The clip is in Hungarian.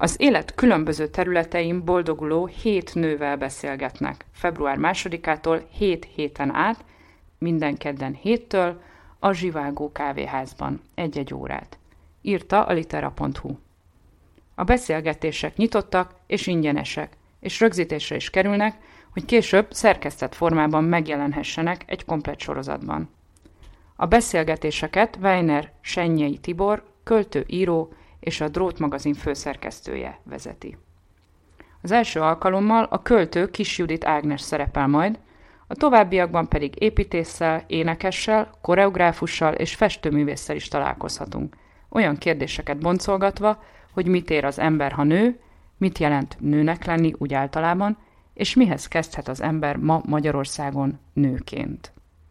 Az élet különböző területein boldoguló 7 nővel beszélgetnek. Február 2-ától 7 héten át, minden kedden 7-től, a Zsivágó kávéházban 1-1 órát. Írta a litera.hu. A beszélgetések nyitottak és ingyenesek, és rögzítésre is kerülnek, hogy később szerkesztett formában megjelenhessenek egy komplett sorozatban. A beszélgetéseket Weiner Sennyei Tibor, költő, író és a Drót magazin főszerkesztője vezeti. Az első alkalommal a költő Kis Judit Ágnes szerepel majd, a továbbiakban pedig építéssel, énekessel, koreográfussal és festőművésszel is találkozhatunk. Olyan kérdéseket boncolgatva, hogy mit ér az ember, ha nő, mit jelent nőnek lenni úgy általában, és mihez kezdhet az ember ma Magyarországon nőként.